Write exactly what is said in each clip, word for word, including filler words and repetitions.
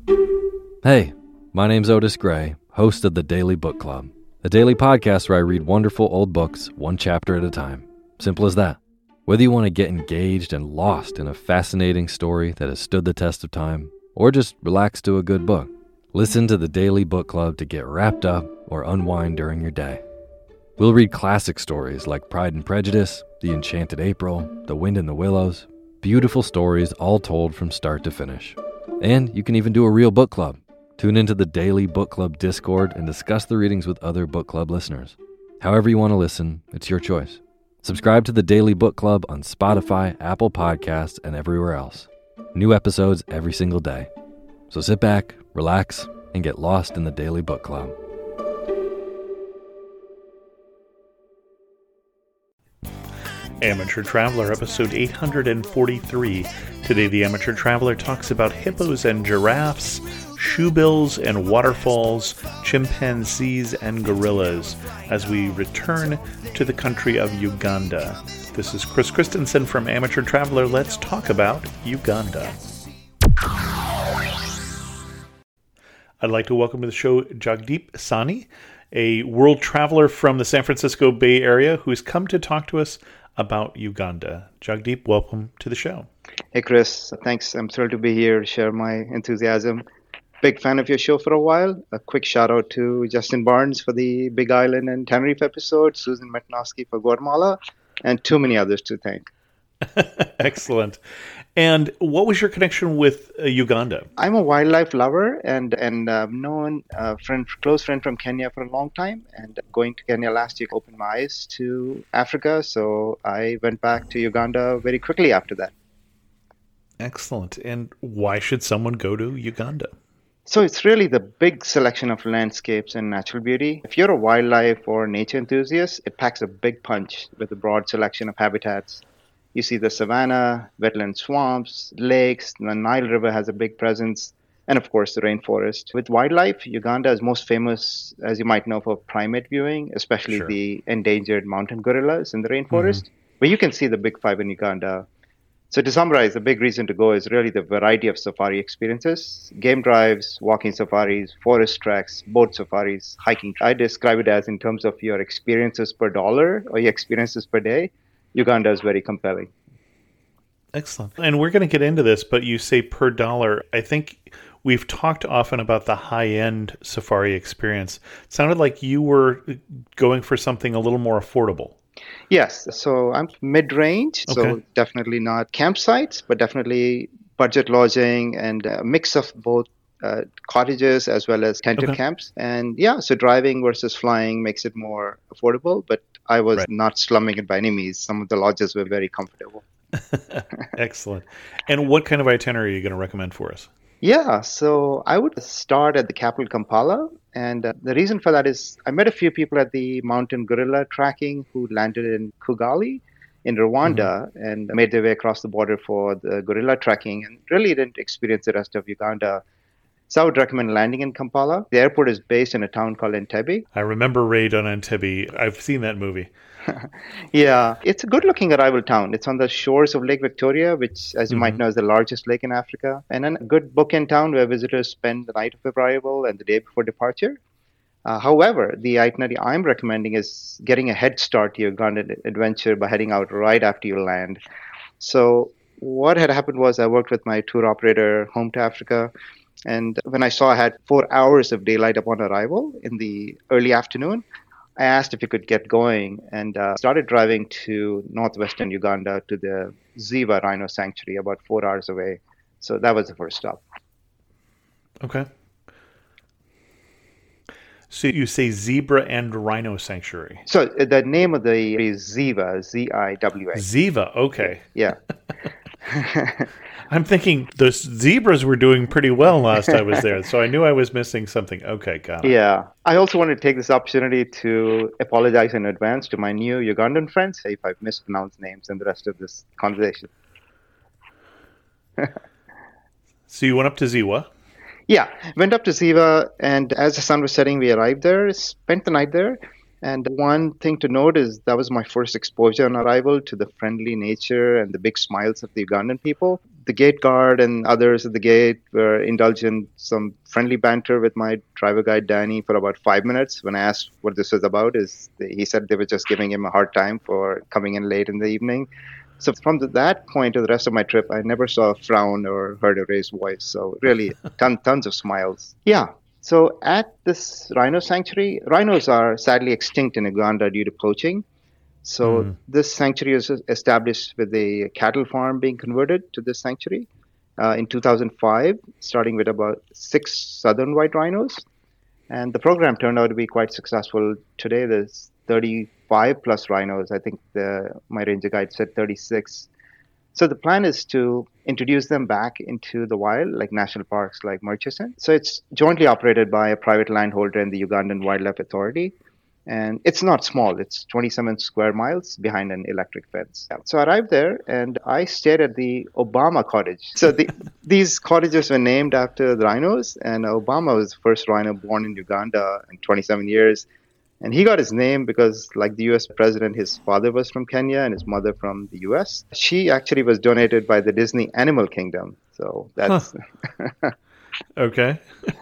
Hey, my name's Otis Gray, host of the Daily Book Club, a daily podcast where I read wonderful old books one chapter at a time. Simple as that. Whether you want to get engaged and lost in a fascinating story that has stood the test of time, or just relax to a good book, listen to the Daily Book Club to get wrapped up or unwind during your day. We'll read classic stories like Pride and Prejudice, The Enchanted April, The Wind in the Willows, beautiful stories all told from start to finish. And you can even do a real book club. Tune into the Daily Book Club Discord and discuss the readings with other book club listeners. However you want to listen, it's your choice. Subscribe to the Daily Book Club on Spotify, Apple Podcasts, and everywhere else. New episodes every single day. So sit back, relax, and get lost in the Daily Book Club. Amateur Traveler, episode eight hundred forty-three. Today, the Amateur Traveler talks about hippos and giraffes, shoebills and waterfalls, chimpanzees and gorillas, as we return to the country of Uganda. This is Chris Christensen from Amateur Traveler. Let's talk about Uganda. I'd like to welcome to the show Jagdeep Sahni, a world traveler from the San Francisco Bay Area who's come to talk to us about Uganda. Jagdeep, welcome to the show. Hey, Chris. Thanks. I'm thrilled to be here to share my enthusiasm. Big fan of your show for a while. A quick shout out to Justin Barnes for the Big Island and Tenerife episode, Susan Metnowski for Guatemala, and too many others to thank. Excellent. And what was your connection with uh, Uganda? I'm a wildlife lover and and uh, known a friend, close friend from Kenya for a long time. And going to Kenya last year opened my eyes to Africa, so I went back to Uganda very quickly after that. Excellent. And why should someone go to Uganda? So it's really the big selection of landscapes and natural beauty. If you're a wildlife or nature enthusiast, it packs a big punch with a broad selection of habitats. You see the savanna, wetland swamps, lakes, the Nile River has a big presence, and of course the rainforest. With wildlife, Uganda is most famous, as you might know, for primate viewing, especially Sure. the endangered mountain gorillas in the rainforest, mm-hmm. where you can see the big five in Uganda. So to summarize, the big reason to go is really the variety of safari experiences, game drives, walking safaris, forest treks, boat safaris, hiking. I describe it as in terms of your experiences per dollar or your experiences per day. Uganda is very compelling. Excellent. And we're going to get into this, but you say per dollar. I think we've talked often about the high-end safari experience. It sounded like you were going for something a little more affordable. Yes. So I'm mid-range, Okay. so definitely not campsites, but definitely budget lodging and a mix of both uh, cottages as well as tented Okay. camps. And yeah, so driving versus flying makes it more affordable, but I was Right. not slumming it by any means. Some of the lodges were very comfortable. Excellent. And what kind of itinerary are you going to recommend for us? Yeah, so I would start at the capital, Kampala. And uh, the reason for that is I met a few people at the mountain gorilla tracking who landed in Kigali in Rwanda mm-hmm. and made their way across the border for the gorilla tracking and really didn't experience the rest of Uganda. So I would recommend landing in Kampala. The airport is based in a town called Entebbe. I remember Raid on Entebbe. I've seen that movie. Yeah, it's a good-looking arrival town. It's on the shores of Lake Victoria, which, as you mm-hmm. might know, is the largest lake in Africa. And then a good bookend town where visitors spend the night of arrival and the day before departure. Uh, however, the itinerary I'm recommending is getting a head start to your Ugandan adventure by heading out right after you land. So what had happened was I worked with my tour operator, Home to Africa, and when I saw I had four hours of daylight upon arrival in the early afternoon, I asked if he could get going and uh, started driving to northwestern Uganda to the Ziva Rhino Sanctuary, about four hours away. So that was the first stop. Okay. So you say Zebra and Rhino Sanctuary. So uh, the name of the is Ziva, Z I W A. Ziva, okay. Yeah. I'm thinking the zebras were doing pretty well last I was there, so I knew I was missing something. Okay, got it. Yeah. I also wanted to take this opportunity to apologize in advance to my new Ugandan friends if I've mispronounced names in the rest of this conversation. So you went up to Ziwa? Yeah. Went up to Ziva, and as the sun was setting, we arrived there, spent the night there. And one thing to note is that was my first exposure on arrival to the friendly nature and the big smiles of the Ugandan people. The gate guard and others at the gate were indulging some friendly banter with my driver guide Danny for about five minutes. When I asked what this was about, is he said they were just giving him a hard time for coming in late in the evening. So from that point to the rest of my trip, I never saw a frown or heard a raised voice. So really, ton, tons of smiles. Yeah. So at this rhino sanctuary, rhinos are sadly extinct in Uganda due to poaching. So mm. this sanctuary is established with a cattle farm being converted to this sanctuary uh, in two thousand five, starting with about six southern white rhinos. And the program turned out to be quite successful. Today, there's thirty-five plus rhinos. I think the, my ranger guide said thirty-six. So the plan is to introduce them back into the wild, like national parks like Murchison. So it's jointly operated by a private landholder and the Ugandan Wildlife Authority. And it's not small. It's twenty-seven square miles behind an electric fence. So I arrived there and I stayed at the Obama cottage. So the, these cottages were named after the rhinos. And Obama was the first rhino born in Uganda in twenty-seven years. And he got his name because, like the U S president, his father was from Kenya and his mother from the U S. She actually was donated by the Disney Animal Kingdom. So that's... Huh. Okay.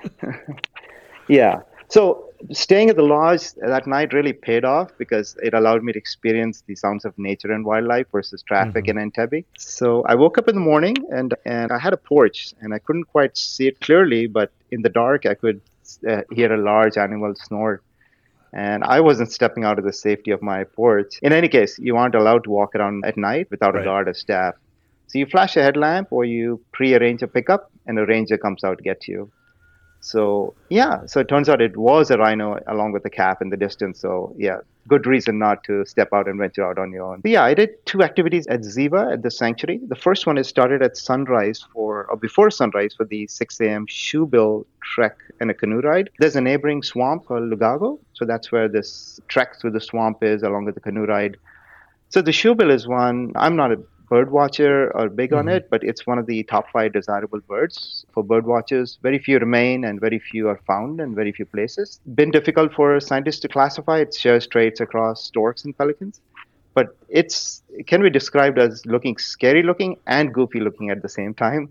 Yeah. So staying at the lodge that night really paid off because it allowed me to experience the sounds of nature and wildlife versus traffic mm-hmm. in Entebbe. So I woke up in the morning and, and I had a porch and I couldn't quite see it clearly, but in the dark I could uh, hear a large animal snort. And I wasn't stepping out of the safety of my porch. In any case, you aren't allowed to walk around at night without right. a guard or staff. So you flash a headlamp or you pre-arrange a pickup and a ranger comes out to get you. So, yeah, so it turns out it was a rhino along with the calf in the distance. So, yeah, good reason not to step out and venture out on your own. But yeah, I did two activities at Ziva at the sanctuary. The first one is started at sunrise for, or before sunrise for the six a.m. shoebill trek and a canoe ride. There's a neighboring swamp called Lugago. So that's where this trek through the swamp is along with the canoe ride. So the shoebill is one, I'm not a bird watcher or big mm-hmm. on it, but it's one of the top five desirable birds for bird watchers. Very few remain and very few are found in very few places. Been difficult for scientists to classify. It shares traits across storks and pelicans, but it's it can be described as looking scary looking and goofy looking at the same time.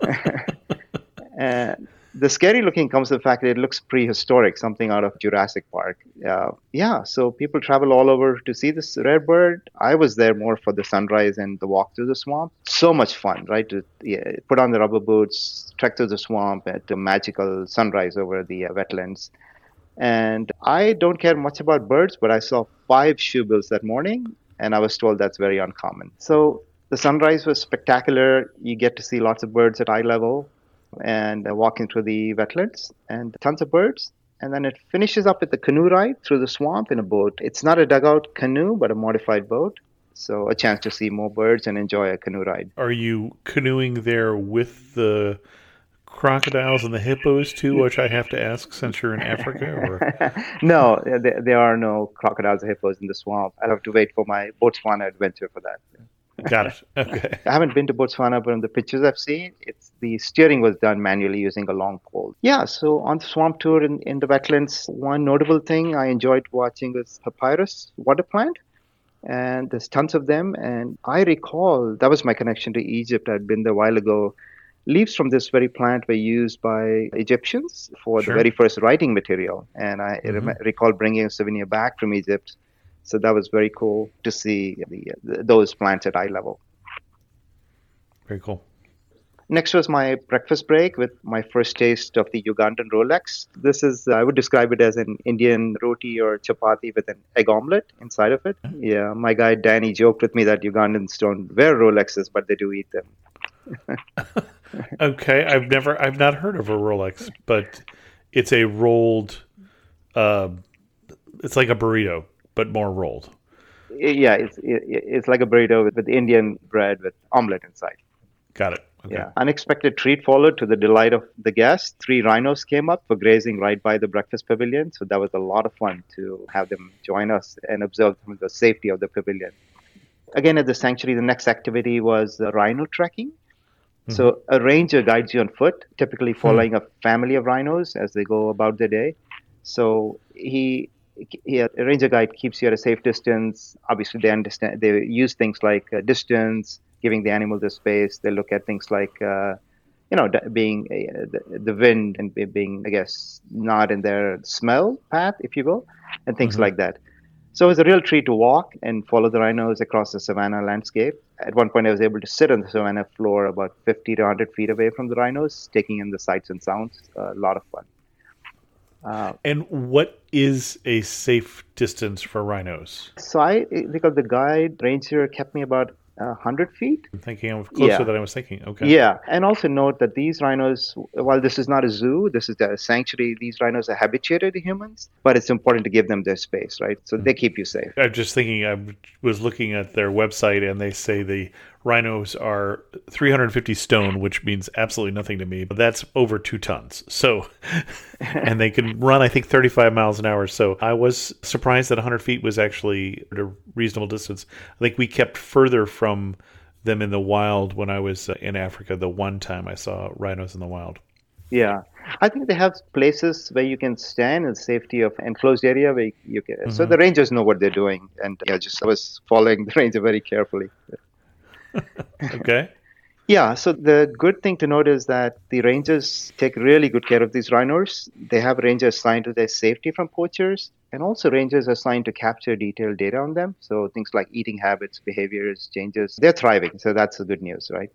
And the scary looking comes from the fact that it looks prehistoric, something out of Jurassic Park. Uh, yeah, so people travel all over to see this rare bird. I was there more for the sunrise and the walk through the swamp. So much fun, right? To yeah, put on the rubber boots, trek through the swamp at a magical sunrise over the uh, wetlands. And I don't care much about birds, but I saw five shoebills that morning, and I was told that's very uncommon. So the sunrise was spectacular. You get to see lots of birds at eye level. And uh, walking through the wetlands and tons of birds. And then it finishes up with the canoe ride through the swamp in a boat. It's not a dugout canoe, but a modified boat. So a chance to see more birds and enjoy a canoe ride. Are you canoeing there with the crocodiles and the hippos too, which I have to ask since you're in Africa? Or? No, there, there are no crocodiles or hippos in the swamp. I'll have to wait for my Botswana adventure for that. Got it. Okay. I haven't been to Botswana, but in the pictures I've seen, it's the steering was done manually using a long pole. Yeah, so on the swamp tour in, in the wetlands, one notable thing I enjoyed watching was papyrus water plant. And there's tons of them. And I recall, that was my connection to Egypt. I'd been there a while ago. Leaves from this very plant were used by Egyptians for sure. the very first writing material. And I mm-hmm. rem- recall bringing a souvenir back from Egypt. So that was very cool to see the, the, those plants at eye level. Very cool. Next was my breakfast break with my first taste of the Ugandan Rolex. This is, I would describe it as an Indian roti or chapati with an egg omelette inside of it. Yeah, my guy Danny joked with me that Ugandans don't wear Rolexes, but they do eat them. Okay, I've never, I've not heard of a Rolex, but it's a rolled, uh, it's like a burrito, but more rolled. Yeah, it's it, it's like a burrito with, with Indian bread with omelette inside. Got it. Okay. Yeah. Unexpected treat followed to the delight of the guests. Three rhinos came up for grazing right by the breakfast pavilion. So that was a lot of fun to have them join us and observe the safety of the pavilion. Again, at the sanctuary, the next activity was uh, rhino trekking. Mm-hmm. So a ranger guides you on foot, typically following mm-hmm. a family of rhinos as they go about their day. So he yeah, a ranger guide keeps you at a safe distance. Obviously, they understand. They use things like uh, distance, giving the animal the space. They look at things like, uh, you know, d- being uh, the, the wind and be- being, I guess, not in their smell path, if you will, and things Mm-hmm. like that. So it was a real treat to walk and follow the rhinos across the savanna landscape. At one point, I was able to sit on the savanna floor about fifty to one hundred feet away from the rhinos, taking in the sights and sounds. A lot of fun. Uh, And what is a safe distance for rhinos? so I, because the guide ranger kept me about one hundred feet. I'm thinking I'm closer Yeah. than I was thinking. Okay. Yeah, and also note that these rhinos, while this is not a zoo, this is a sanctuary, these rhinos are habituated to humans, but it's important to give them their space, right? So they keep you safe. I'm just thinking, I was looking at their website and they say the rhinos are three hundred fifty stone, which means absolutely nothing to me, but that's over two tons. So, and they can run, I think, thirty-five miles an hour. So I was surprised that one hundred feet was actually a reasonable distance. I think we kept further from them in the wild when I was in Africa, the one time I saw rhinos in the wild. Yeah, I think they have places where you can stand in the safety of enclosed area where you can. Mm-hmm. So the rangers know what they're doing, and yeah, just I was following the ranger very carefully. Okay. Yeah, so the good thing to note is that the rangers take really good care of these rhinos. They have rangers assigned to their safety from poachers, and also rangers assigned to capture detailed data on them. So things like eating habits, behaviors, changes, they're thriving. So that's the good news, right?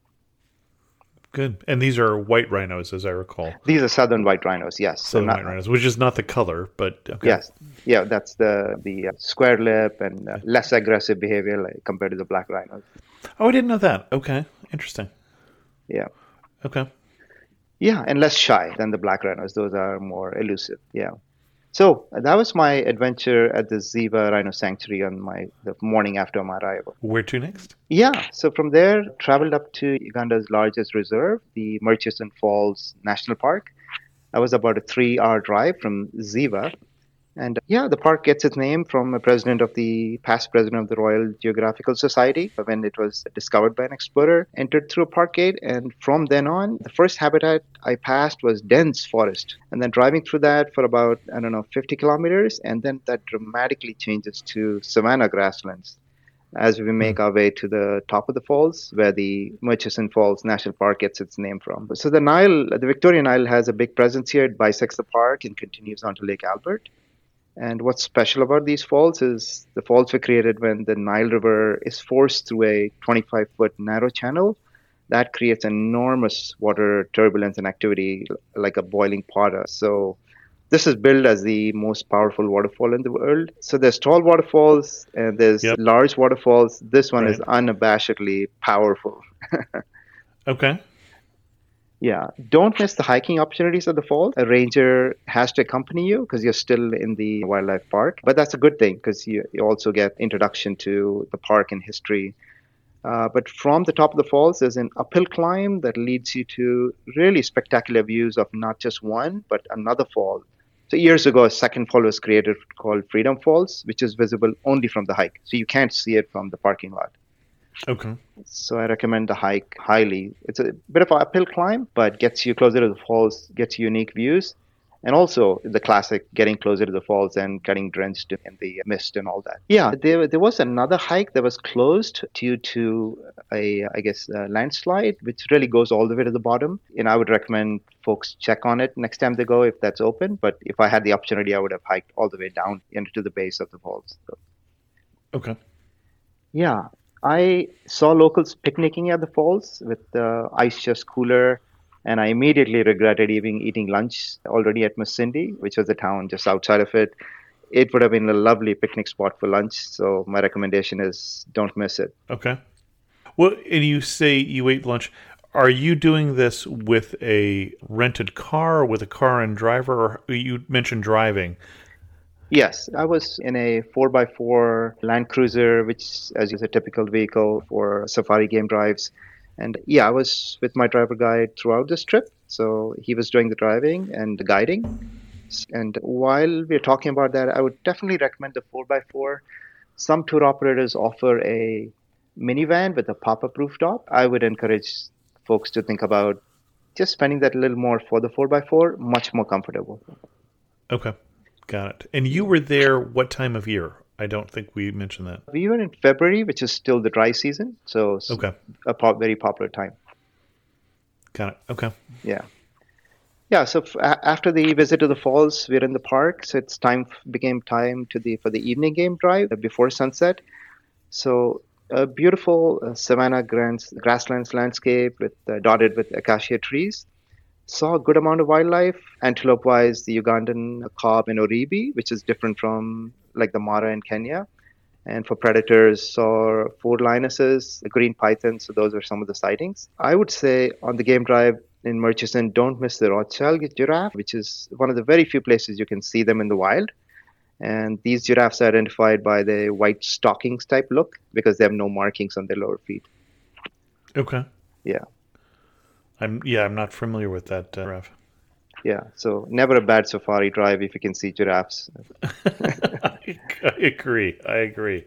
Good. And these are white rhinos, as I recall. These are southern white rhinos, yes. Southern so not, white rhinos, which is not the color, but okay. Yes. Yeah, that's the, the uh, square lip and uh, less aggressive behavior like, compared to the black rhinos. Oh, I didn't know that. Okay. Interesting. Yeah. Okay. Yeah, and less shy than the black rhinos. Those are more elusive. Yeah. So that was my adventure at the Ziva Rhino Sanctuary on my the morning after my arrival. Where to next? Yeah. So from there, traveled up to Uganda's largest reserve, the Murchison Falls National Park. That was about a three-hour drive from Ziva. And yeah, the park gets its name from a president of the past president of the Royal Geographical Society when it was discovered by an explorer, entered through a park gate. And from then on, the first habitat I passed was dense forest. And then driving through that for about, I don't know, fifty kilometers. And then that dramatically changes to savanna grasslands as we make our way to the top of the falls, where the Murchison Falls National Park gets its name from. So the Nile, the Victoria Nile has a big presence here. It bisects the park and continues on to Lake Albert. And what's special about these falls is the falls were created when the Nile River is forced through a twenty-five foot narrow channel. That creates enormous water turbulence and activity like a boiling pot. So this is billed as the most powerful waterfall in the world. So there's tall waterfalls and there's yep. large waterfalls. This one right. is unabashedly powerful. Okay. Yeah, don't miss the hiking opportunities at the falls. A ranger has to accompany you because you're still in the wildlife park. But that's a good thing because you, you also get introduction to the park and history. Uh, but from the top of the falls, there's an uphill climb that leads you to really spectacular views of not just one, but another fall. So years ago, a second fall was created called Freedom Falls, which is visible only from the hike. So you can't see it from the parking lot. Okay. So I recommend the hike highly. It's a bit of an uphill climb, but gets you closer to the falls, gets you unique views. And also the classic getting closer to the falls and getting drenched in the mist and all that. Yeah, there, there was another hike that was closed due to a, I guess, a landslide, which really goes all the way to the bottom. And I would recommend folks check on it next time they go if that's open. But if I had the opportunity, I would have hiked all the way down into the base of the falls. So. Okay. Yeah. I saw locals picnicking at the falls with the ice chest cooler, and I immediately regretted even eating lunch already at Masindi, which was the town just outside of it. It would have been a lovely picnic spot for lunch, so my recommendation is don't miss it. Okay. Well, and you say you ate lunch. Are you doing this with a rented car, with a car and driver, or you mentioned driving? Yes, I was in a four by four Land Cruiser, which as is a typical vehicle for safari game drives. And yeah, I was with my driver guide throughout this trip. So he was doing the driving and the guiding. And while we're talking about that, I would definitely recommend the four by four. Some tour operators offer a minivan with a pop-up rooftop. I would encourage folks to think about just spending that a little more for the four by four, much more comfortable. Okay. Got it. And you were there what time of year? I don't think we mentioned that. We were in February, which is still the dry season, so okay. a pop, very popular time. Got it. Okay. Yeah. Yeah, so f- after the visit to the falls, we're in the park, so it's time became time to the for the evening game drive before sunset. So a beautiful uh, savanna grass, grasslands landscape with uh, dotted with acacia trees. Saw a good amount of wildlife. Antelope-wise, the Ugandan kob and oribi, which is different from like the mara in Kenya. And for predators, saw four lionesses, the green python. So those are some of the sightings. I would say on the game drive in Murchison, don't miss the Rothschild giraffe, which is one of the very few places you can see them in the wild. And these giraffes are identified by the white stockings type look because they have no markings on their lower feet. Okay. Yeah. I'm yeah, I'm not familiar with that uh, giraffe. Yeah, so never a bad safari drive if you can see giraffes. I, I agree. I agree.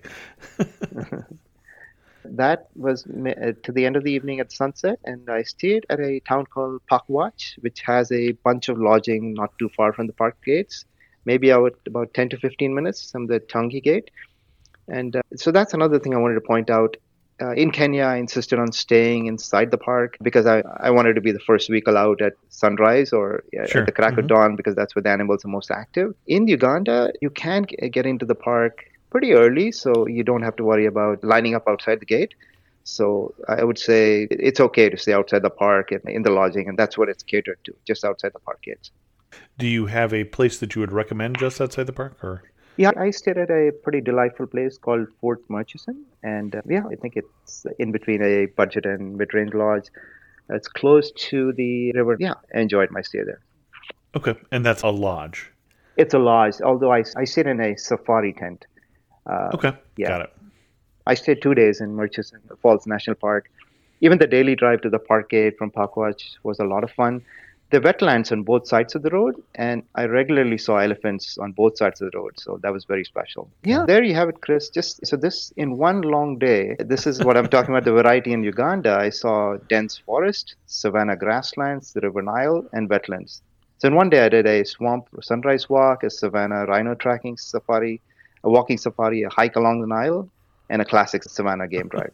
That was uh, to the end of the evening at sunset, and I stayed at a town called Pakwach, which has a bunch of lodging not too far from the park gates, maybe out about ten to fifteen minutes from the Tangi gate. And uh, so that's another thing I wanted to point out. Uh, in Kenya, I insisted on staying inside the park because I, I wanted to be the first vehicle out at sunrise or uh, sure. at the crack mm-hmm. of dawn because that's where the animals are most active. In Uganda, you can get into the park pretty early, so you don't have to worry about lining up outside the gate. So I would say it's okay to stay outside the park and in the lodging, and that's what it's catered to, just outside the park gates. Do you have a place that you would recommend just outside the park, or? Yeah, I stayed at a pretty delightful place called Fort Murchison, and uh, yeah, I think it's in between a budget and mid-range lodge. It's close to the river. Yeah, I enjoyed my stay there. Okay, and that's a lodge? It's a lodge, although I, I stayed in a safari tent. Uh, okay, yeah. Got it. I stayed two days in Murchison Falls National Park. Even the daily drive to the park gate from Pakwach was a lot of fun. There are wetlands on both sides of the road, and I regularly saw elephants on both sides of the road, so that was very special. Yeah, there you have it, Chris. Just so this in one long day, this is what I'm talking about, the variety in Uganda. I saw dense forest, savanna grasslands, the River Nile, and wetlands. So in one day, I did a swamp sunrise walk, a savanna rhino tracking safari, a walking safari, a hike along the Nile, and a classic savanna game drive.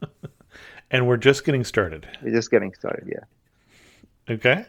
And we're just getting started. We're just getting started, yeah. Okay.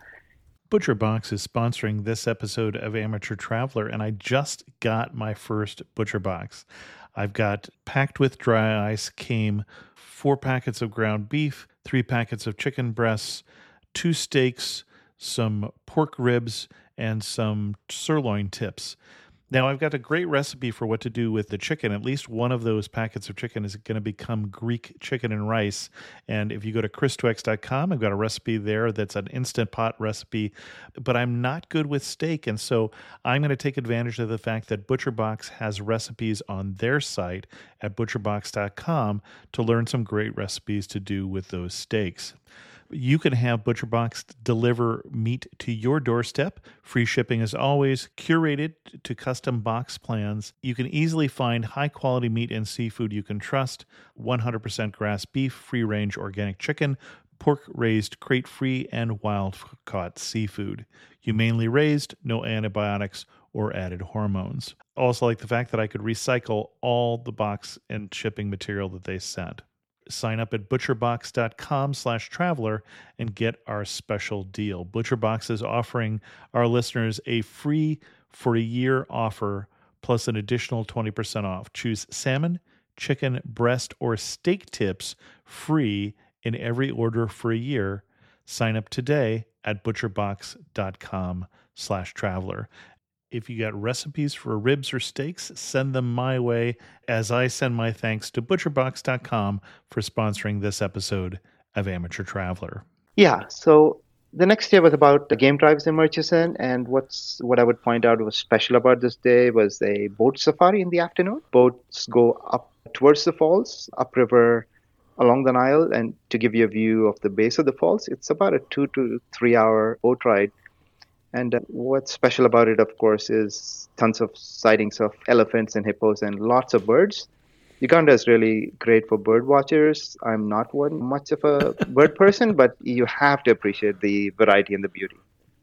ButcherBox is sponsoring this episode of Amateur Traveler, and I just got my first ButcherBox. I've got packed with dry ice came four packets of ground beef, three packets of chicken breasts, two steaks, some pork ribs, and some sirloin tips. Now, I've got a great recipe for what to do with the chicken. At least one of those packets of chicken is going to become Greek chicken and rice. And if you go to chris twex dot com, I've got a recipe there that's an Instant Pot recipe. But I'm not good with steak, and so I'm going to take advantage of the fact that ButcherBox has recipes on their site at butcher box dot com to learn some great recipes to do with those steaks. You can have ButcherBox deliver meat to your doorstep. Free shipping as always, curated to custom box plans. You can easily find high-quality meat and seafood you can trust. one hundred percent grass beef, free-range organic chicken, pork-raised crate-free, and wild-caught seafood. Humanely raised, no antibiotics or added hormones. Also like the fact that I could recycle all the box and shipping material that they sent. Sign up at butcher box dot com slash traveler and get our special deal. ButcherBox is offering our listeners a free for a year offer plus an additional twenty percent off. Choose salmon, chicken, breast, or steak tips free in every order for a year. Sign up today at butcher box dot com slash traveler. If you got recipes for ribs or steaks, send them my way as I send my thanks to butcher box dot com for sponsoring this episode of Amateur Traveler. Yeah, so the next day was about the game drives in Murchison, and what's what I would point out was special about this day was a boat safari in the afternoon. Boats go up towards the falls, upriver along the Nile, and to give you a view of the base of the falls, it's about a two to three hour boat ride. And uh, what's special about it, of course, is tons of sightings of elephants and hippos and lots of birds. Uganda is really great for bird watchers. I'm not one much of a bird person, but you have to appreciate the variety and the beauty.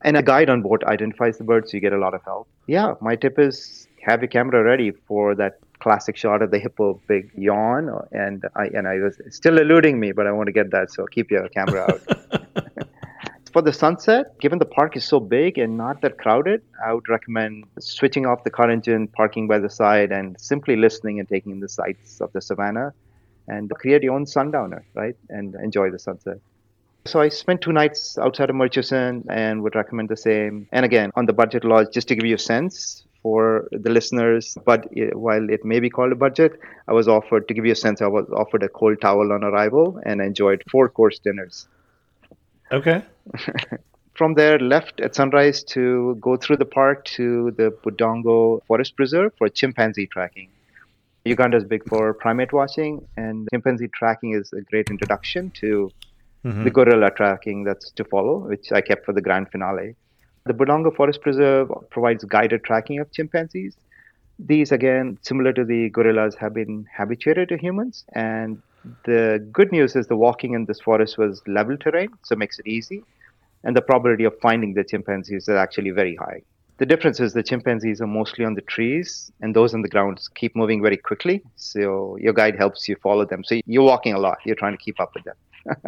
And a guide on board identifies the bird, so you get a lot of help. Yeah, my tip is have your camera ready for that classic shot of the hippo, big yawn. And I and I was still eluding me, but I want to get that, so keep your camera out. For the sunset, given the park is so big and not that crowded, I would recommend switching off the car engine, parking by the side, and simply listening and taking in the sights of the savannah, and create your own sundowner, right? And enjoy the sunset. So I spent two nights outside of Murchison and would recommend the same. And again, on the budget lodge, just to give you a sense for the listeners, but while it may be called a budget, I was offered, to give you a sense, I was offered a cold towel on arrival and enjoyed four course dinners. Okay. From there, left at sunrise to go through the park to the Budongo Forest Preserve for chimpanzee tracking. Uganda is big for primate watching, and chimpanzee tracking is a great introduction to mm-hmm. the gorilla tracking that's to follow, which I kept for the grand finale. The Budongo Forest Preserve provides guided tracking of chimpanzees. These, again, similar to the gorillas, have been habituated to humans, and the good news is the walking in this forest was level terrain, so it makes it easy. And the probability of finding the chimpanzees is actually very high. The difference is the chimpanzees are mostly on the trees, and those on the ground keep moving very quickly. So your guide helps you follow them. So you're walking a lot. You're trying to keep up with them.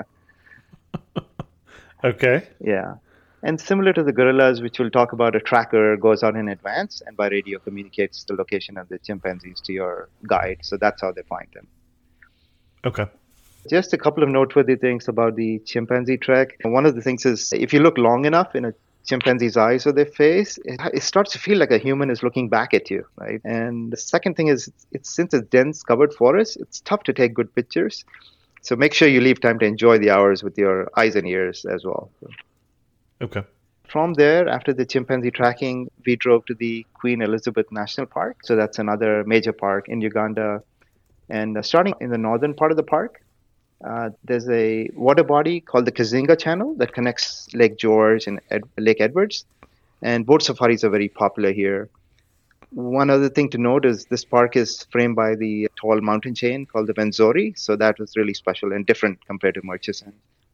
Okay. Yeah. And similar to the gorillas, which we'll talk about, a tracker goes out in advance and by radio communicates the location of the chimpanzees to your guide. So that's how they find them. Okay. Just a couple of noteworthy things about the chimpanzee trek. One of the things is if you look long enough in a chimpanzee's eyes or their face, it, it starts to feel like a human is looking back at you, right? And the second thing is, it's, it's since it's dense covered forest, it's tough to take good pictures. So make sure you leave time to enjoy the hours with your eyes and ears as well. Okay. From there, after the chimpanzee tracking, we drove to the Queen Elizabeth National Park. So that's another major park in Uganda. And uh, starting in the northern part of the park, uh, there's a water body called the Kazinga Channel that connects Lake George and Ed- Lake Edwards. And boat safaris are very popular here. One other thing to note is this park is framed by the tall mountain chain called the Venzori. So that was really special and different compared to Murchison.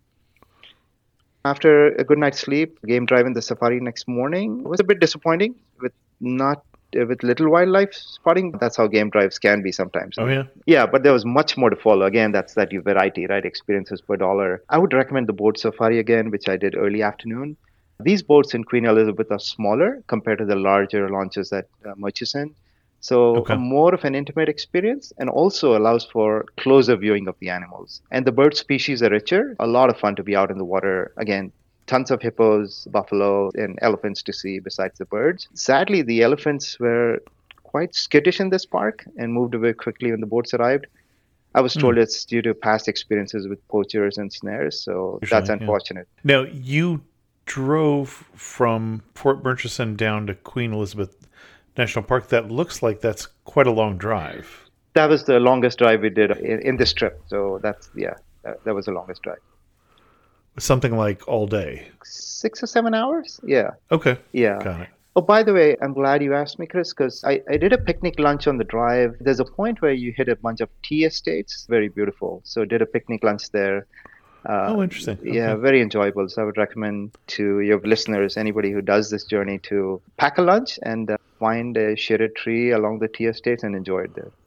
After a good night's sleep, game drive in the safari next morning was a bit disappointing with not uh, with little wildlife spotting. That's how game drives can be sometimes. Oh, yeah? Yeah, but there was much more to follow. Again, that's that variety, right? Experiences per dollar. I would recommend the boat safari again, which I did early afternoon. These boats in Queen Elizabeth are smaller compared to the larger launches at uh, Murchison. So okay. more of an intimate experience and also allows for closer viewing of the animals. And the bird species are richer. A lot of fun to be out in the water. Again, tons of hippos, buffalo, and elephants to see besides the birds. Sadly, the elephants were quite skittish in this park and moved away quickly when the boats arrived. I was told mm. it's due to past experiences with poachers and snares, so Usually, that's unfortunate. Yeah. Now, you drove from Fort Murchison down to Queen Elizabeth National Park. That looks like that's quite a long drive. That was the longest drive we did in, in this trip. So that's, yeah, that, that was the longest drive. Something like all day? Six or seven hours? Yeah. Okay. Yeah. Got it. Oh, by the way, I'm glad you asked me, Chris, because I, I did a picnic lunch on the drive. There's a point where you hit a bunch of tea estates. Very beautiful. So did a picnic lunch there. Uh, oh, interesting. Okay. Yeah, very enjoyable. So I would recommend to your listeners, anybody who does this journey, to pack a lunch and uh, find a shaded tree along the tea estates and enjoy it there.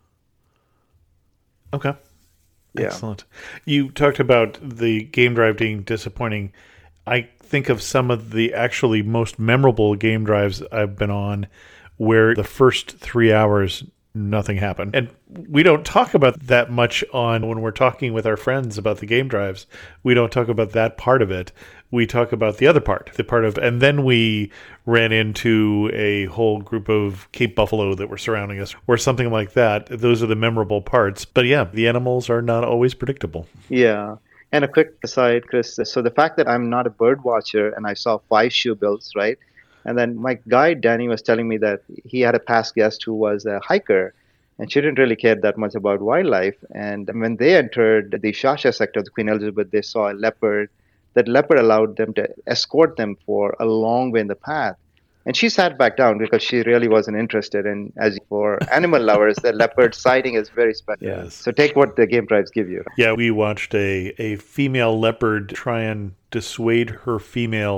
Okay. Yeah. Excellent. You talked about the game drive being disappointing. I think of some of the actually most memorable game drives I've been on where the first three hours nothing happened. And we don't talk about that much on when we're talking with our friends about the game drives. We don't talk about that part of it. We talk about the other part, the part of, and then we ran into a whole group of Cape buffalo that were surrounding us or something like that. Those are the memorable parts. But yeah, the animals are not always predictable. Yeah. And a quick aside, Chris. So the fact that I'm not a bird watcher and I saw five shoebills, right? And then my guide, Danny, was telling me that he had a past guest who was a hiker, and she didn't really care that much about wildlife. And when they entered the Shasha sector of the Queen Elizabeth, they saw a leopard. That leopard allowed them to escort them for a long way in the path. And she sat back down because she really wasn't interested. And as for animal lovers, the leopard sighting is very special. Yes. So take what the game drives give you. Yeah, we watched a, a female leopard try and dissuade her female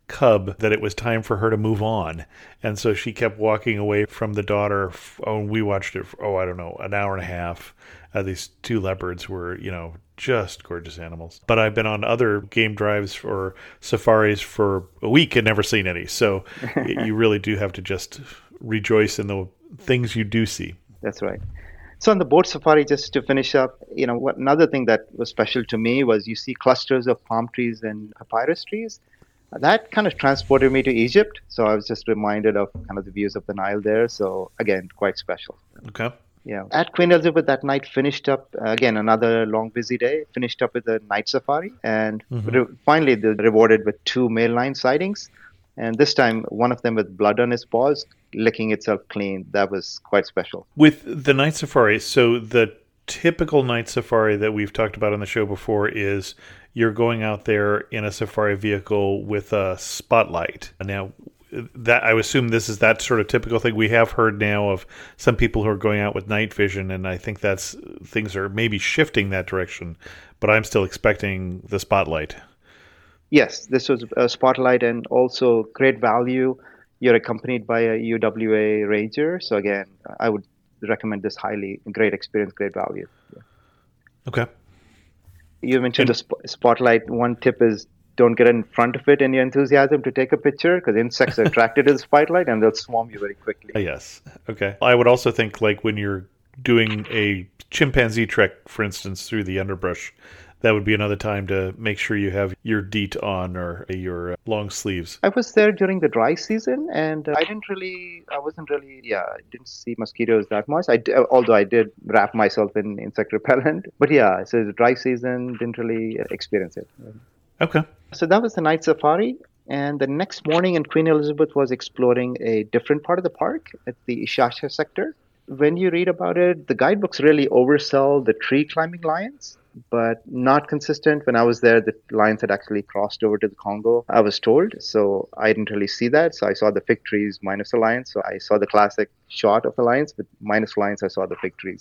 cub that it was time for her to move on. And so she kept walking away from the daughter. Oh, we watched it for, oh, I don't know, an hour and a half. Uh, these two leopards were, you know, just gorgeous animals. But I've been on other game drives or safaris for a week and never seen any. So you really do have to just rejoice in the things you do see. That's right. So on the boat safari, just to finish up, you know, what, another thing that was special to me was you see clusters of palm trees and papyrus trees. That kind of transported me to Egypt. So I was just reminded of kind of the views of the Nile there. So again, quite special. Okay. Yeah. At Queen Elizabeth that night, finished up, uh, again, another long, busy day, finished up with a night safari. And mm-hmm. re- finally, they're rewarded with two male lion sightings. And this time, one of them with blood on his paws, licking itself clean. That was quite special. With the night safari, so the typical night safari that we've talked about on the show before is you're going out there in a safari vehicle with a spotlight. Now, that I assume this is that sort of typical thing. We have heard now of some people who are going out with night vision, and I think that's things are maybe shifting that direction, but I'm still expecting the spotlight. Yes, this was a spotlight and also great value. You're accompanied by a U W A ranger. So again, I would recommend this highly. Great experience, great value. Yeah. Okay. You mentioned and, the sp- spotlight. One tip is don't get in front of it in your enthusiasm to take a picture because insects are attracted to the spotlight and they'll swarm you very quickly. Yes. Okay. I would also think like when you're doing a chimpanzee trek, for instance, through the underbrush, that would be another time to make sure you have your DEET on or your long sleeves. I was there during the dry season, and I didn't really, I wasn't really, yeah, I didn't see mosquitoes that much. I, although I did wrap myself in insect repellent. But yeah, so the dry season, didn't really experience it. Okay. So that was the night safari. And the next morning, and Queen Elizabeth was exploring a different part of the park at the Ishasha sector. When you read about it, the guidebooks really oversell the tree climbing lions, but not consistent. When I was there, the lions had actually crossed over to the Congo, I was told. So I didn't really see that. So I saw the fig trees minus the lions. So I saw the classic shot of the lions, but minus lions, I saw the fig trees.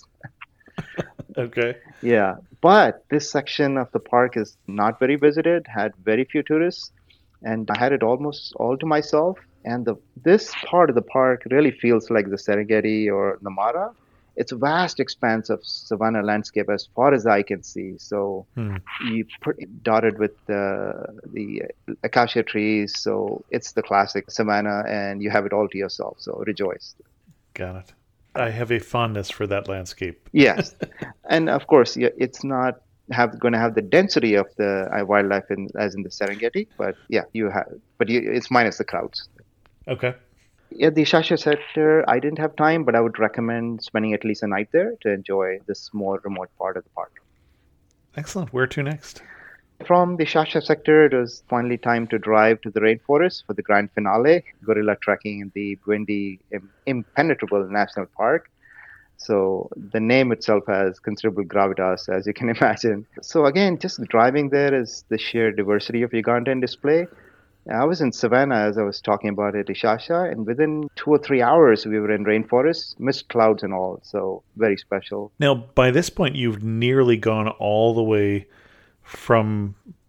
Okay. Yeah. But this section of the park is not very visited, had very few tourists, and I had it almost all to myself. And the this part of the park really feels like the Serengeti or the Mara. It's a vast expanse of savanna landscape as far as I can see. So hmm. you put dotted with the the acacia trees. So it's the classic savanna, and you have it all to yourself. So rejoice. Got it. I have a fondness for that landscape. Yes, and of course, it's not have going to have the density of the uh, wildlife in, as in the Serengeti, but yeah, you have. But you, it's minus the crowds. Okay. At the Ishasha sector, I didn't have time, but I would recommend spending at least a night there to enjoy this more remote part of the park. Excellent. Where to next? From the Ishasha sector, it was finally time to drive to the rainforest for the grand finale, gorilla trekking in the Bwindi Impenetrable National Park. So the name itself has considerable gravitas, as you can imagine. So again, just driving there is the sheer diversity of Uganda in display. I was in Savannah, as I was talking about at Ishasha, and within two or three hours, we were in rainforest, mist clouds and all, so very special. Now, by this point, you've nearly gone all the way from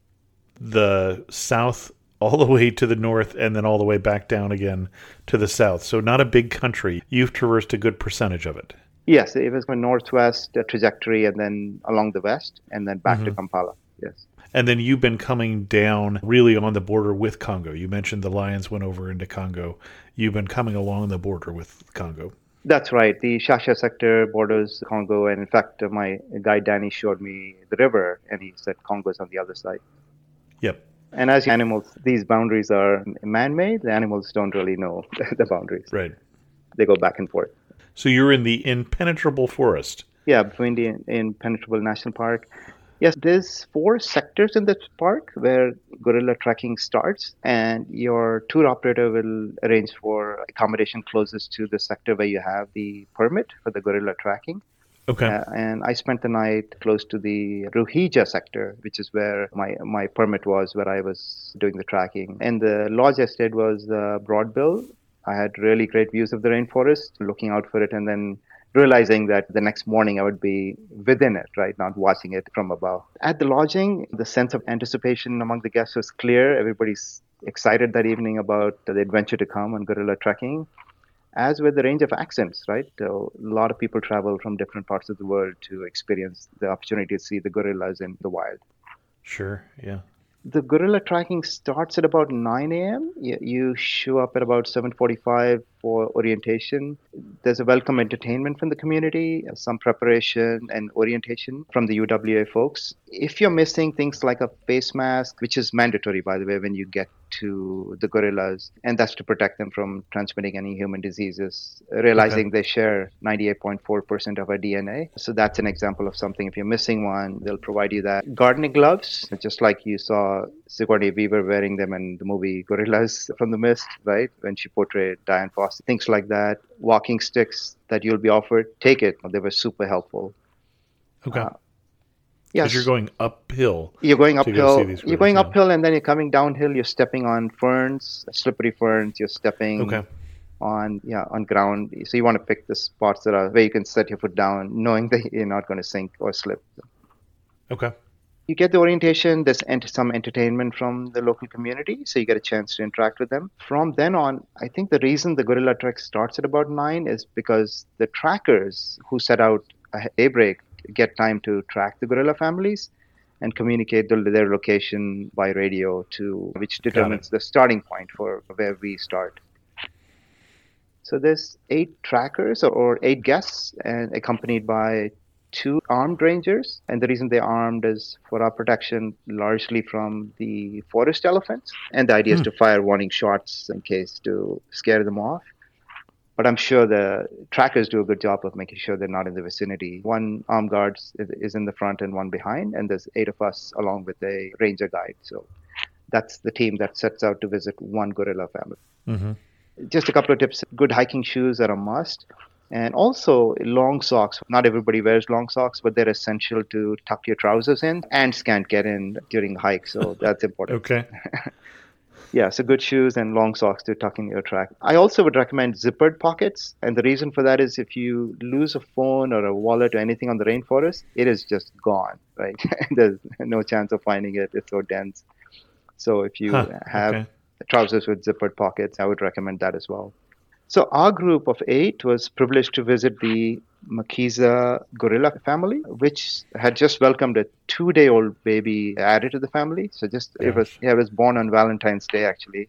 the south all the way to the north and then all the way back down again to the south. So not a big country. You've traversed a good percentage of it. Yes, it was a northwest trajectory and then along the west and then back mm-hmm. to Kampala, yes. And then you've been coming down really on the border with Congo. You mentioned the lions went over into Congo. You've been coming along the border with Congo. That's right. The Ishasha sector borders Congo. And in fact, my guide Danny showed me the river and he said Congo's on the other side. Yep. And as animals, these boundaries are man-made. The animals don't really know the boundaries. Right. They go back and forth. So you're in the impenetrable forest. Yeah, between the Impenetrable National Park. Yes, there's four sectors in this park where gorilla trekking starts, and your tour operator will arrange for accommodation closest to the sector where you have the permit for the gorilla tracking. Okay. Uh, and I spent the night close to the Ruhija sector, which is where my, my permit was, where I was doing the tracking. And the lodge I stayed was uh, Broadbill. I had really great views of the rainforest, looking out for it, and then realizing that the next morning I would be within it, right, not watching it from above. At the lodging, the sense of anticipation among the guests was clear. Everybody's excited that evening about the adventure to come on gorilla trekking, as with the range of accents, right? So a lot of people travel from different parts of the world to experience the opportunity to see the gorillas in the wild. Sure, yeah. The gorilla tracking starts at about nine a.m. You, you show up at about seven forty-five for orientation. There's a welcome entertainment from the community, some preparation and orientation from the U W A folks. If you're missing things like a face mask, which is mandatory, by the way, when you get to the gorillas, and that's to protect them from transmitting any human diseases, realizing okay. they share ninety-eight point four percent of our D N A. So that's an example of something. If you're missing one, they'll provide you that. Gardening gloves, just like you saw Sigourney Weaver wearing them in the movie Gorillas from the Mist, right? When she portrayed Diane Foster. Things like that. Walking sticks that you'll be offered, take it. They were super helpful. Okay. Uh, Yes. Because you're going uphill. You're going uphill. Go you're going uphill, and then you're coming downhill. You're stepping on ferns, slippery ferns. You're stepping okay. on yeah on ground. So you want to pick the spots that are where you can set your foot down, knowing that you're not going to sink or slip. Okay. You get the orientation. There's ent- some entertainment from the local community, so you get a chance to interact with them. From then on, I think the reason the gorilla trek starts at about nine is because the trackers who set out at daybreak get time to track the gorilla families and communicate the, their location by radio, to which determines the starting point for where we start. So there's eight trackers or, or eight guests, and accompanied by two armed rangers. And the reason they're armed is for our protection, largely from the forest elephants. And the idea hmm. is to fire warning shots in case to scare them off. But I'm sure the trackers do a good job of making sure they're not in the vicinity. One armed guard is in the front and one behind, and there's eight of us along with a ranger guide. So that's the team that sets out to visit one gorilla family. Mm-hmm. Just a couple of tips. Good hiking shoes are a must. And also long socks. Not everybody wears long socks, but they're essential to tuck your trousers in. Ants can't get in during the hike, so that's important. Okay. Yeah, so good shoes and long socks to tuck in your track. I also would recommend zippered pockets. And the reason for that is if you lose a phone or a wallet or anything on the rainforest, it is just gone, right? There's no chance of finding it. It's so dense. So if you huh, have okay. trousers with zippered pockets, I would recommend that as well. So our group of eight was privileged to visit the Makiza gorilla family, which had just welcomed a two-day-old baby added to the family. So just yeah. it was it was born on Valentine's Day, actually.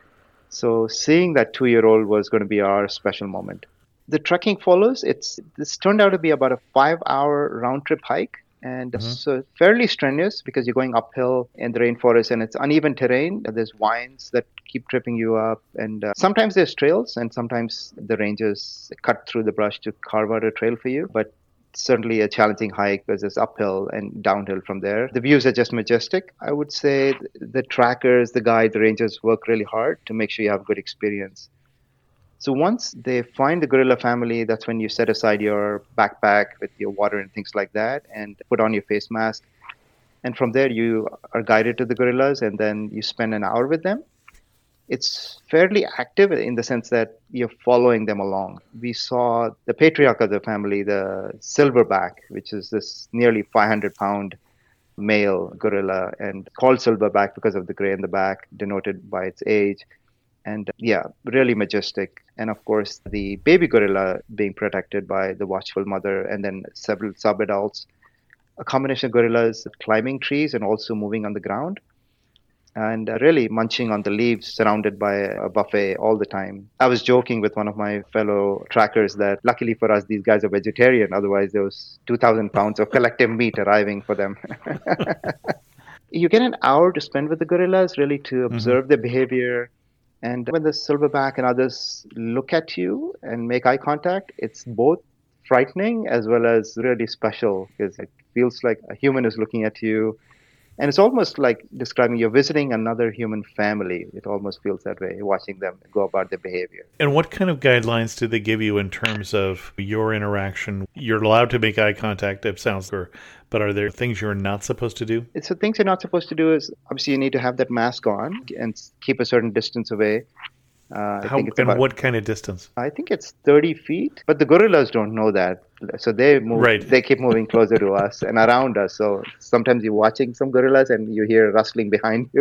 So seeing that two-year-old was going to be our special moment. The trekking follows. It's this turned out to be about a five-hour round-trip hike. And mm-hmm. so fairly strenuous because you're going uphill in the rainforest and it's uneven terrain. There's vines that keep tripping you up. And uh, sometimes there's trails and sometimes the rangers cut through the brush to carve out a trail for you. But certainly a challenging hike because it's uphill and downhill from there. The views are just majestic. I would say the trackers, the guide, the rangers work really hard to make sure you have a good experience. So once they find the gorilla family, that's when you set aside your backpack with your water and things like that and put on your face mask. And from there, you are guided to the gorillas and then you spend an hour with them. It's fairly active in the sense that you're following them along. We saw the patriarch of the family, the silverback, which is this nearly five hundred pound male gorilla and called silverback because of the gray in the back, denoted by its age. And yeah, really majestic. And of course, the baby gorilla being protected by the watchful mother and then several sub-adults. A combination of gorillas climbing trees and also moving on the ground. And really munching on the leaves surrounded by a buffet all the time. I was joking with one of my fellow trackers that luckily for us, these guys are vegetarian. Otherwise, there was two thousand pounds of collective meat arriving for them. You get an hour to spend with the gorillas, really to observe mm-hmm. their behavior. And when the silverback and others look at you and make eye contact, it's both frightening as well as really special because it feels like a human is looking at you. And it's almost like describing you're visiting another human family. It almost feels that way, watching them go about their behavior. And what kind of guidelines did they give you in terms of your interaction? You're allowed to make eye contact, it sounds like, but are there things you're not supposed to do? So things you're not supposed to do is, obviously, you need to have that mask on and keep a certain distance away. Uh, I How, think it's and about, what kind of distance? I think it's thirty feet, but the gorillas don't know that. So they move, right. they keep moving closer to us and around us. So sometimes you're watching some gorillas and you hear rustling behind you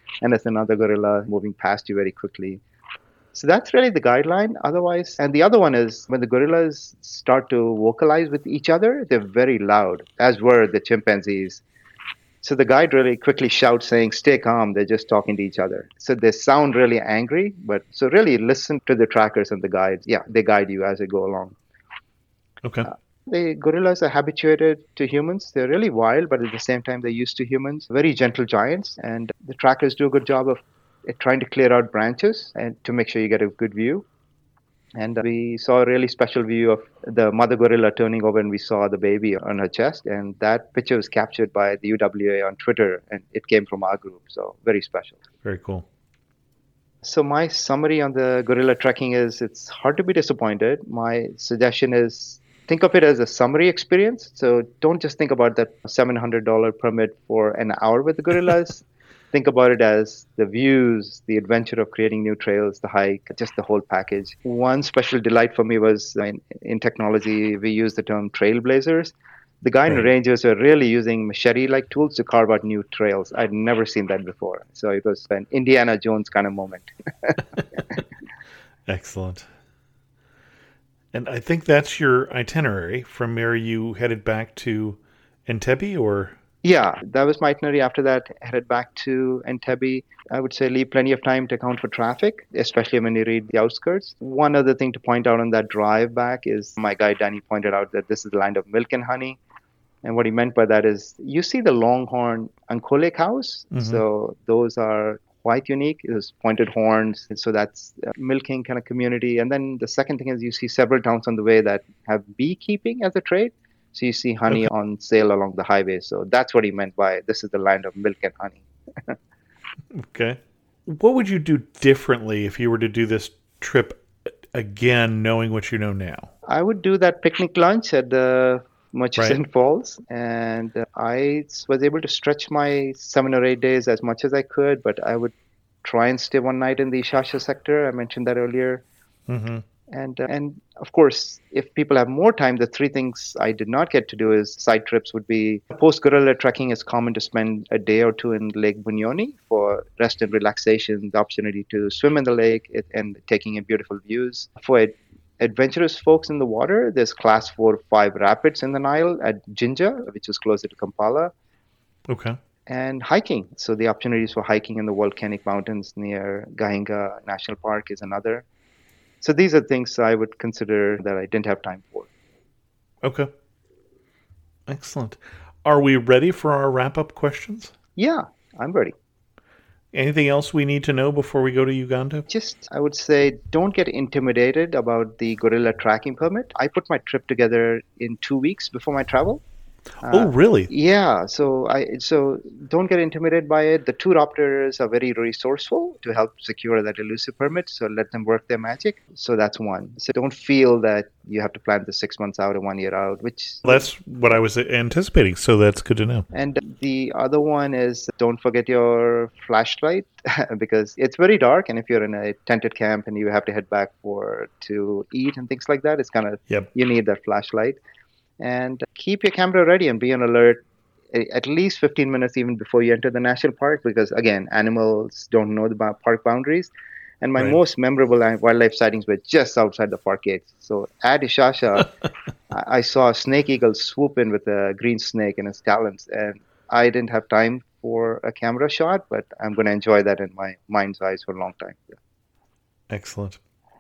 and there's another gorilla moving past you very quickly. So that's really the guideline. Otherwise, and the other one is when the gorillas start to vocalize with each other, they're very loud, as were the chimpanzees. So the guide really quickly shouts saying, stay calm, they're just talking to each other. So they sound really angry, but so really listen to the trackers and the guides. Yeah, they guide you as they go along. Okay. Uh, the gorillas are habituated to humans. They're really wild, but at the same time, they're used to humans. Very gentle giants. And the trackers do a good job of trying to clear out branches and to make sure you get a good view. And we saw a really special view of the mother gorilla turning over, and we saw the baby on her chest. And that picture was captured by the U W A on Twitter, and it came from our group. So very special. Very cool. So my summary on the gorilla trekking is it's hard to be disappointed. My suggestion is think of it as a summary experience. So don't just think about that seven hundred dollars permit for an hour with the gorillas. Think about it as the views, the adventure of creating new trails, the hike, just the whole package. One special delight for me was in, in technology, we use the term trailblazers. The guy and Right. rangers are really using machete-like tools to carve out new trails. I'd never seen that before. So it was an Indiana Jones kind of moment. Excellent. And I think that's your itinerary. From where you headed back to Entebbe, or? Yeah, that was my itinerary. After that, headed back to Entebbe. I would say leave plenty of time to account for traffic, especially when you read the outskirts. One other thing to point out on that drive back is my guide Danny pointed out that this is the land of milk and honey. And what he meant by that is you see the longhorn Ankole cows. Mhm. So those are quite unique. It's pointed horns. And so that's a milking kind of community. And then the second thing is you see several towns on the way that have beekeeping as a trade. So you see honey Okay. on sale along the highway. So that's what he meant by this is the land of milk and honey. Okay. What would you do differently if you were to do this trip again, knowing what you know now? I would do that picnic lunch at the Murchison Right. Falls, and uh, I was able to stretch my seven or eight days as much as I could, but I would try and stay one night in the Shasha sector. I mentioned that earlier. Mm-hmm. And uh, and of course, if people have more time, the three things I did not get to do is side trips would be post gorilla trekking is common to spend a day or two in Lake Bunyoni for rest and relaxation, the opportunity to swim in the lake it, and taking in beautiful views. For ad- adventurous folks in the water, there's class four five rapids in the Nile at Jinja, which is closer to Kampala. Okay. And hiking. So the opportunities for hiking in the volcanic mountains near Gahinga National Park is another. So these are things I would consider that I didn't have time for. Okay. Excellent. Are we ready for our wrap-up questions? Yeah, I'm ready. Anything else we need to know before we go to Uganda? Just, I would say, don't get intimidated about the gorilla tracking permit. I put my trip together in two weeks before my travel. Oh, really? Yeah, so I so don't get intimidated by it. The tour operators are very resourceful to help secure that elusive permit, so let them work their magic. So that's one. So don't feel that you have to plan the six months out or one year out, which That's what I was anticipating, so that's good to know. and the other one is don't forget your flashlight because it's very dark, and if you're in a tented camp and you have to head back for to eat and things like that, it's kind of Yep. you need that flashlight. And keep your camera ready and be on alert at least fifteen minutes even before you enter the national park because, again, animals don't know the park boundaries. And my Right. most memorable wildlife sightings were just outside the park gates. So at Ishasha, I saw a snake eagle swoop in with a green snake in its talons. And I didn't have time for a camera shot, but I'm going to enjoy that in my mind's eyes for a long time. Yeah. Excellent.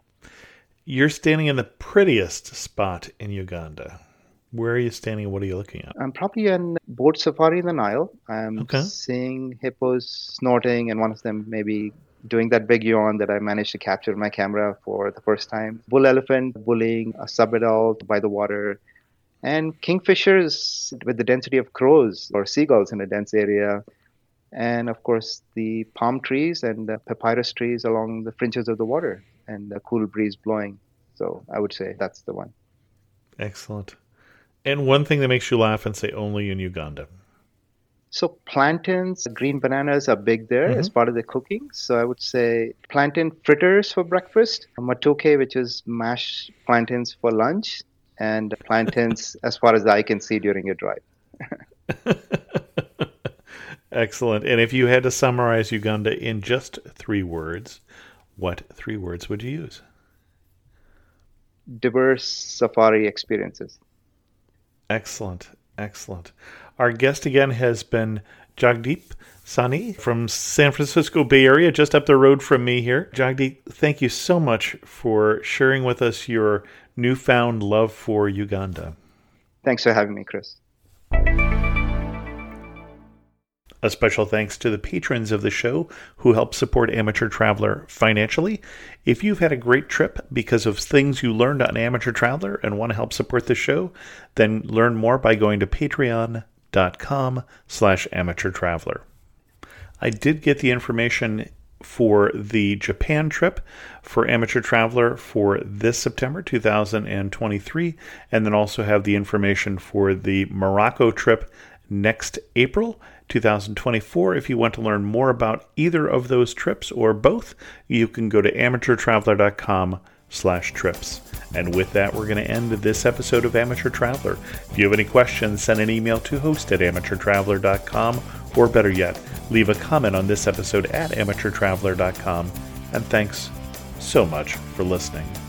You're standing in the prettiest spot in Uganda. Where are you standing and what are you looking at? I'm probably on boat safari in the Nile. I'm Okay. seeing hippos snorting, and one of them maybe doing that big yawn that I managed to capture in my camera for the first time. Bull elephant bullying a subadult by the water, and kingfishers with the density of crows or seagulls in a dense area. And of course, the palm trees and the papyrus trees along the fringes of the water, and the cool breeze blowing. So I would say that's the one. Excellent. And one thing that makes you laugh and say only in Uganda. So plantains, green bananas are big there Mhm. as part of the cooking. So I would say plantain fritters for breakfast, matoke, which is mashed plantains for lunch, and plantains as far as I can see during your drive. Excellent. And if you had to summarize Uganda in just three words, what three words would you use? Diverse safari experiences. Excellent. Excellent. Our guest again has been Jagdeep Sani from San Francisco Bay Area, just up the road from me here. Jagdeep, thank you so much for sharing with us your newfound love for Uganda. Thanks for having me, Chris. A special thanks to the patrons of the show who help support Amateur Traveler financially. If you've had a great trip because of things you learned on Amateur Traveler and want to help support the show, then learn more by going to patreon.com slash amateur traveler. I did get the information for the Japan trip for Amateur Traveler for this September two thousand twenty-three, and then also have the information for the Morocco trip next April two thousand twenty-four. If you want to learn more about either of those trips or both, you can go to amateurtraveler.com slash trips. And with that, we're going to end this episode of Amateur Traveler. If you have any questions, send an email to host at amateurtraveler dot com, or better yet, leave a comment on this episode at amateurtraveler dot com. And thanks so much for listening.